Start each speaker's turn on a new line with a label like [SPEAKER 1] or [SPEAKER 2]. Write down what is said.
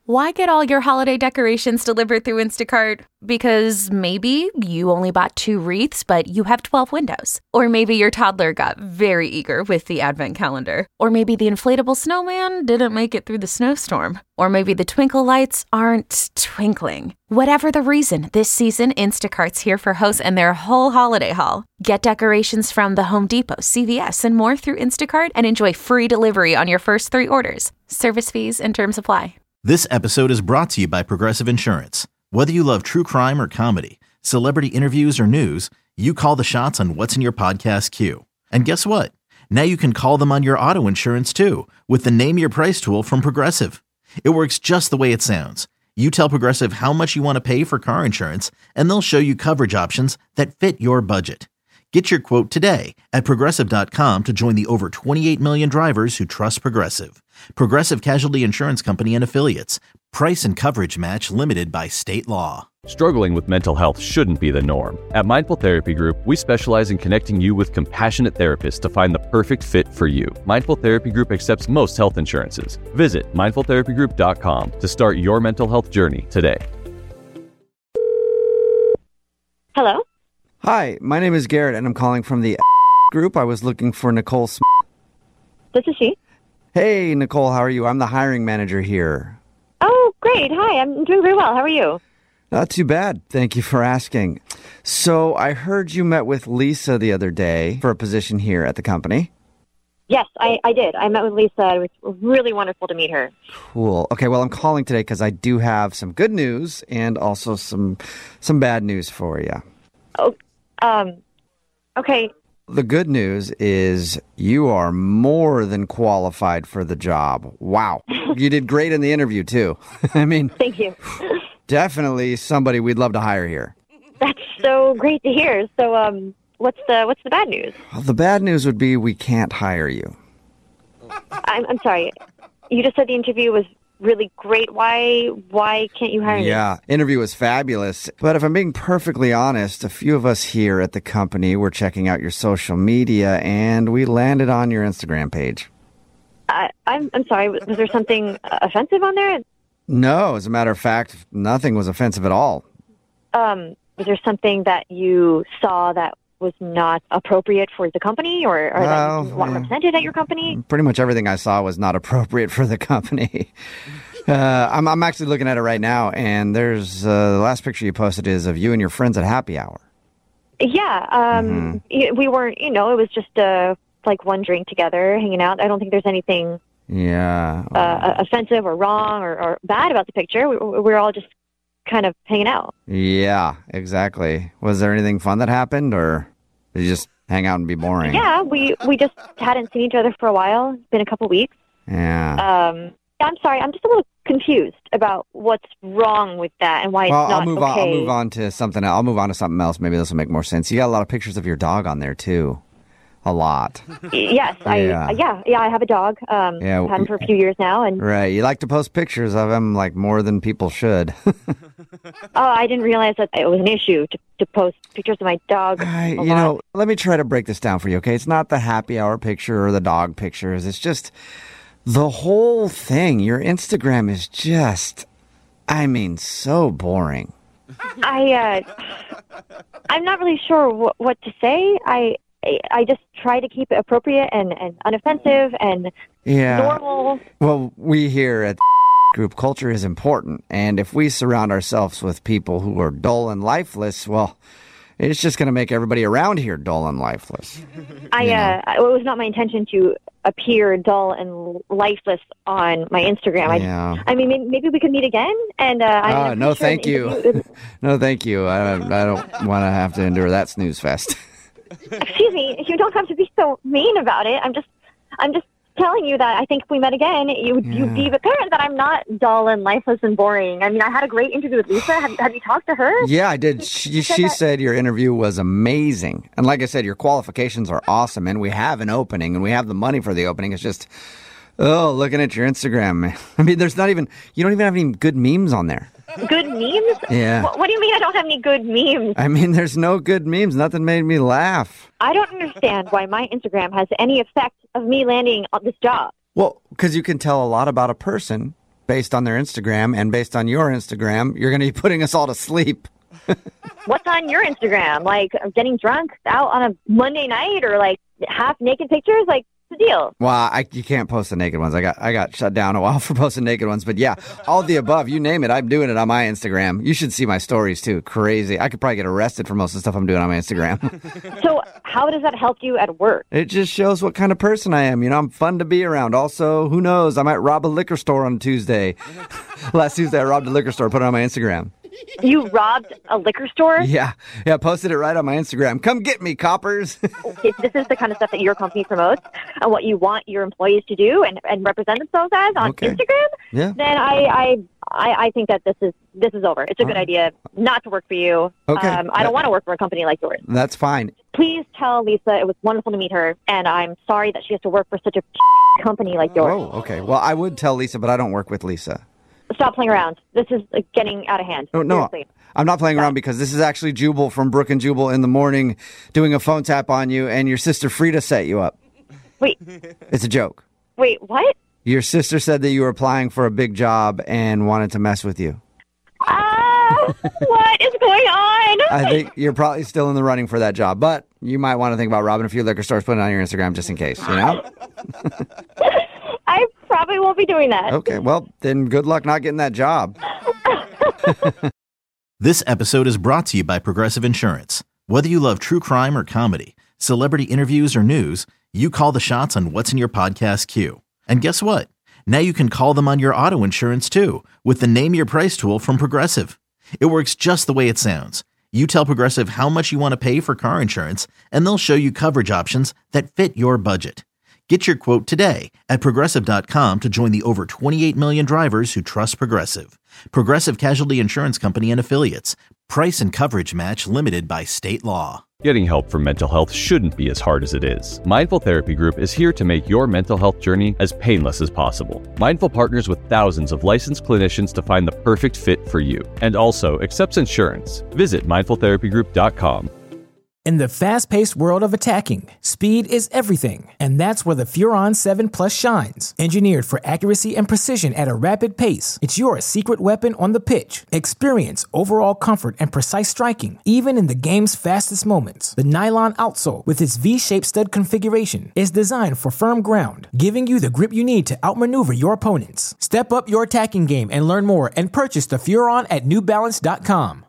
[SPEAKER 1] Why get all your holiday decorations delivered through Instacart? Because maybe you only bought 2 wreaths, but you have 12 windows. Or maybe your toddler got very eager with the advent calendar. Or maybe the inflatable snowman didn't make it through the snowstorm. Or maybe the twinkle lights aren't twinkling. Whatever the reason, this season, Instacart's here for hosts and their whole holiday haul. Get decorations from the Home Depot, CVS, and more through Instacart and enjoy free delivery on your first 3 orders. Service fees and terms apply.
[SPEAKER 2] This episode is brought to you by Progressive Insurance. Whether you love true crime or comedy, celebrity interviews or news, you call the shots on what's in your podcast queue. And guess what? Now you can call them on your auto insurance too with the Name Your Price tool from Progressive. It works just the way it sounds. You tell Progressive how much you want to pay for car insurance, and they'll show you coverage options that fit your budget. Get your quote today at Progressive.com to join the over 28 million drivers who trust Progressive. Progressive Casualty Insurance Company and Affiliates. Price and coverage match limited by state law.
[SPEAKER 3] Struggling with mental health shouldn't be the norm. At Mindful Therapy Group, we specialize in connecting you with compassionate therapists to find the perfect fit for you. Mindful Therapy Group accepts most health insurances. Visit mindfultherapygroup.com to start your mental health journey today.
[SPEAKER 4] Hello?
[SPEAKER 5] Hi, my name is Garrett, and I'm calling from the group. I was looking for Nicole Smith.
[SPEAKER 4] This is she.
[SPEAKER 5] Hey, Nicole, how are you? I'm the hiring manager here.
[SPEAKER 4] Oh, great. Hi, I'm doing very well. How are you?
[SPEAKER 5] Not too bad. Thank you for asking. So I heard you met with Lisa the other day for a position here at the company.
[SPEAKER 4] Yes, I did. I met with Lisa. It was really wonderful to meet her.
[SPEAKER 5] Cool. Okay, well, I'm calling today because I do have some good news and also some bad news for you.
[SPEAKER 4] Oh, okay.
[SPEAKER 5] The good news is you are more than qualified for the job. Wow. You did great in the interview, too. I mean,
[SPEAKER 4] thank you.
[SPEAKER 5] Definitely somebody we'd love to hire here.
[SPEAKER 4] That's so great to hear. So, what's the bad news?
[SPEAKER 5] Well, the bad news would be we can't hire you.
[SPEAKER 4] I'm sorry. You just said the interview was really great. Why can't you hire me?
[SPEAKER 5] Yeah, interview was fabulous. But if I'm being perfectly honest, a few of us here at the company were checking out your social media, and we landed on your Instagram page.
[SPEAKER 4] I'm sorry. Was there something offensive on there?
[SPEAKER 5] No, as a matter of fact, nothing was offensive at all.
[SPEAKER 4] Was there something that you saw that was not appropriate for the company or that you want represented at your company?
[SPEAKER 5] Pretty much everything I saw was not appropriate for the company. I'm actually looking at it right now, and there's the last picture you posted is of you and your friends at happy hour.
[SPEAKER 4] Yeah, we weren't, it was just like one drink together, hanging out. I don't think there's anything offensive or wrong or bad about the picture. We're all just kind of hanging out.
[SPEAKER 5] Yeah, exactly. Was there anything fun that happened, or did you just hang out and be boring?
[SPEAKER 4] Yeah, we just hadn't seen each other for a while. It's been a couple weeks.
[SPEAKER 5] Yeah.
[SPEAKER 4] I'm sorry. I'm just a little confused about what's wrong with that and why it's not okay.
[SPEAKER 5] I'll move on to something else. I'll move on to something else. Maybe this will make more sense. You got a lot of pictures of your dog on there, too. A lot.
[SPEAKER 4] Yes, I have a dog. I've had him for a few years now, and
[SPEAKER 5] right. You like to post pictures of him like more than people should.
[SPEAKER 4] I didn't realize that it was an issue to post pictures of my dog.
[SPEAKER 5] Let me try to break this down for you. Okay, it's not the happy hour picture or the dog pictures. It's just the whole thing. Your Instagram is just, so boring.
[SPEAKER 4] I'm not really sure what to say. I just try to keep it appropriate and unoffensive and normal.
[SPEAKER 5] Well, we here at Group Culture is important, and if we surround ourselves with people who are dull and lifeless, well, it's just going to make everybody around here dull and lifeless.
[SPEAKER 4] It was not my intention to appear dull and lifeless on my Instagram. Maybe we could meet again. And
[SPEAKER 5] no, thank you. No, thank you. I don't want to have to endure that snooze fest.
[SPEAKER 4] Excuse me, you don't have to be so mean about it. I'm just telling you that I think if we met again, you'd be apparent that I'm not dull and lifeless and boring. I mean, I had a great interview with Lisa. Have you talked to her?
[SPEAKER 5] Yeah, I did. She said your interview was amazing. And like I said, your qualifications are awesome. And we have an opening, and we have the money for the opening. It's just, looking at your Instagram, man. I mean, you don't even have any good memes on there.
[SPEAKER 4] Good memes?
[SPEAKER 5] Yeah.
[SPEAKER 4] What do you mean I don't have any good memes?
[SPEAKER 5] I mean, there's no good memes. Nothing made me laugh.
[SPEAKER 4] I don't understand why my Instagram has any effect of me landing on this job.
[SPEAKER 5] Well, because you can tell a lot about a person based on their Instagram and based on your Instagram, you're going to be putting us all to sleep.
[SPEAKER 4] What's on your Instagram? Like getting drunk out on a Monday night or like half naked pictures? Like, the deal?
[SPEAKER 5] Well, you can't post the naked ones. I got shut down a while for posting naked ones. But yeah, all of the above. You name it. I'm doing it on my Instagram. You should see my stories too. Crazy. I could probably get arrested for most of the stuff I'm doing on my Instagram.
[SPEAKER 4] So how does that help you at work?
[SPEAKER 5] It just shows what kind of person I am. You know, I'm fun to be around. Also, who knows? I might rob a liquor store on Tuesday. Last Tuesday, I robbed a liquor store, put it on my Instagram.
[SPEAKER 4] You robbed a liquor store?
[SPEAKER 5] Yeah, posted it right on my Instagram. Come get me, coppers.
[SPEAKER 4] If this is the kind of stuff that your company promotes and what you want your employees to do and represent themselves as on Instagram, then I think that this is over. It's a good idea not to work for you.
[SPEAKER 5] Okay.
[SPEAKER 4] I don't want to work for a company like yours.
[SPEAKER 5] That's fine.
[SPEAKER 4] Please tell Lisa it was wonderful to meet her, and I'm sorry that she has to work for such a company like yours.
[SPEAKER 5] Oh, okay. Well, I would tell Lisa, but I don't work with Lisa.
[SPEAKER 4] Stop playing around. This is getting out of hand.
[SPEAKER 5] Oh, no, seriously. I'm not playing around because this is actually Jubal from Brook and Jubal in the morning doing a phone tap on you, and your sister Frida set you up.
[SPEAKER 4] Wait.
[SPEAKER 5] It's a joke.
[SPEAKER 4] Wait, what?
[SPEAKER 5] Your sister said that you were applying for a big job and wanted to mess with you.
[SPEAKER 4] What is going on?
[SPEAKER 5] I think you're probably still in the running for that job, but you might want to think about robbing a few liquor stores, putting it on your Instagram just in case, you know?
[SPEAKER 4] I probably won't be doing that.
[SPEAKER 5] Okay, well, then good luck not getting that job.
[SPEAKER 2] This episode is brought to you by Progressive Insurance. Whether you love true crime or comedy, celebrity interviews or news, you call the shots on what's in your podcast queue. And guess what? Now you can call them on your auto insurance too with the Name Your Price tool from Progressive. It works just the way it sounds. You tell Progressive how much you want to pay for car insurance, and they'll show you coverage options that fit your budget. Get your quote today at Progressive.com to join the over 28 million drivers who trust Progressive. Progressive Casualty Insurance Company and Affiliates. Price and coverage match limited by state law.
[SPEAKER 3] Getting help for mental health shouldn't be as hard as it is. Mindful Therapy Group is here to make your mental health journey as painless as possible. Mindful partners with thousands of licensed clinicians to find the perfect fit for you, and also accepts insurance. Visit mindfultherapygroup.com.
[SPEAKER 6] In the fast-paced world of attacking, speed is everything, and that's where the Furon 7 Plus shines. Engineered for accuracy and precision at a rapid pace, it's your secret weapon on the pitch. Experience overall comfort and precise striking, even in the game's fastest moments. The nylon outsole, with its V-shaped stud configuration, is designed for firm ground, giving you the grip you need to outmaneuver your opponents. Step up your attacking game and learn more and purchase the Furon at NewBalance.com.